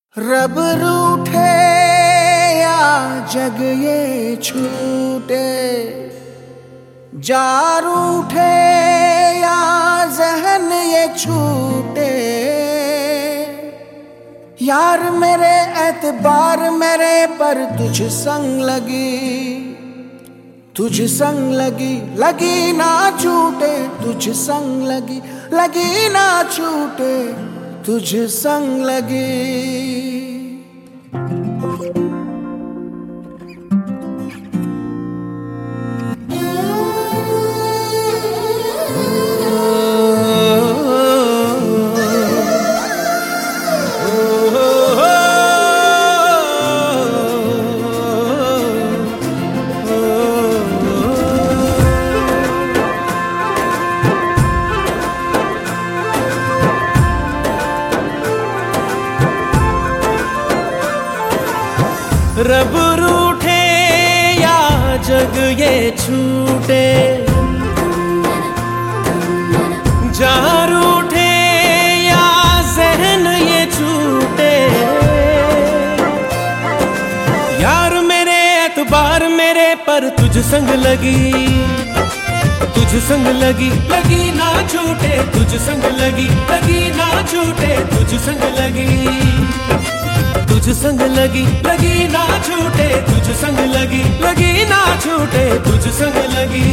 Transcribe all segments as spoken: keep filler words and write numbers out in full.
रब रूठे या जग ये छूटे, जा रूठे या जहन ये छूटे, यार मेरे एतबार मेरे पर तुझ संग लगी, तुझ संग लगी लगी ना छूटे, तुझ संग लगी लगी ना छूटे, तुझ संग लगी। रब रूठे या जग ये छूटे, जा रूठे या जहन ये छूटे, यार मेरे एतबार मेरे पर तुझ संग लगी, तुझ संग लगी लगी ना छूटे, तुझ संग लगी लगी ना छूटे, तुझ संग लगी, तुझ संग लगी लगी ना छूटे, तुझ संग लगी लगी ना छूटे, तुझ संग लगी।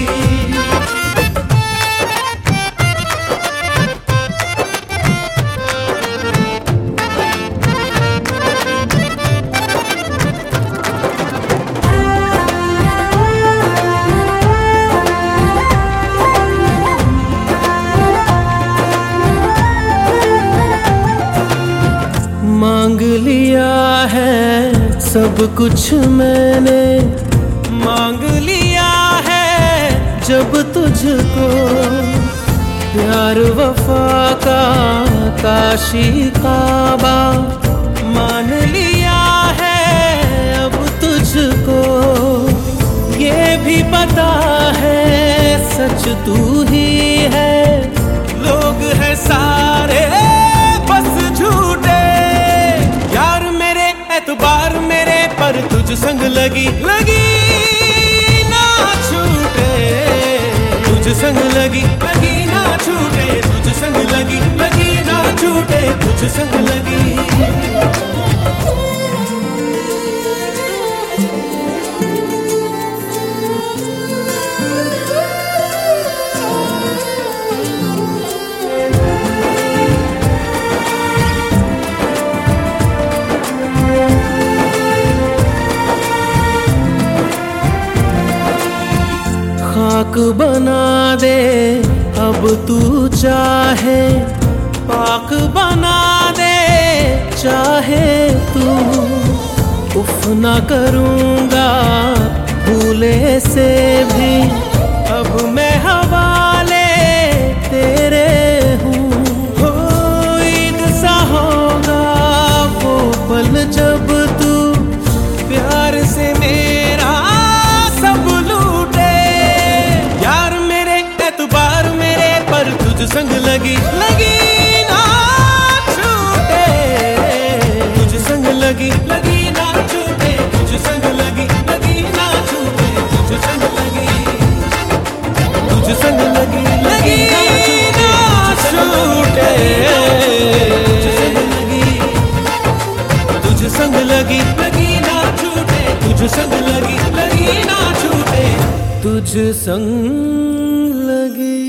मांग लिया है सब कुछ मैंने, मांग लिया है जब तुझको, प्यार वफा का काशी काबा मान लिया है अब तुझको, ये भी पता है सच तू ही है, लोग हैं सारे बस झूठे, एतबार मेरे पर तुझ संग लगी लगी ना छूटे, तुझ संग लगी लगी ना छूटे, तुझ संग लगी लगी ना छूटे, तुझ संग लगी। खाक बना दे अब तू चाहे, पाक बना दे चाहे तू, उफ ना करूँगा भूले से भी, अब मैं हवाले तेरे हूँ, हो ईद सा होगा वो पल जब तू प्यार से मेरा सब लूटे, यार मेरे एतबार मेरे पर तुझ संग लगी लगी ना छूटे, तुझ संग लगी लगी ना छूटे, तुझ संग लगी लगी ना छूटे, तुझ संग लगी, तुझ संग लगी लगी ना छूटे, तुझ संग लगी लगी ना छूटे, तुझ संग लगी लगी ना छूटे, तुझ संग लगी।